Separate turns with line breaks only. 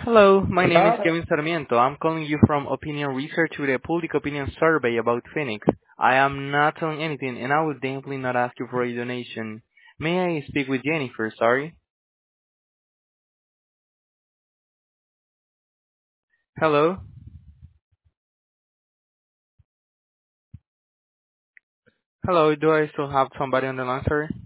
Hello, my name is
Hello?
Kevin Sarmiento. I'm calling you from Opinion Research with a public opinion survey about Phoenix. I am not telling anything and I will definitely not ask you for a donation. May I speak with Jennifer, sorry? Hello? Hello, do I still have somebody on the line, sorry?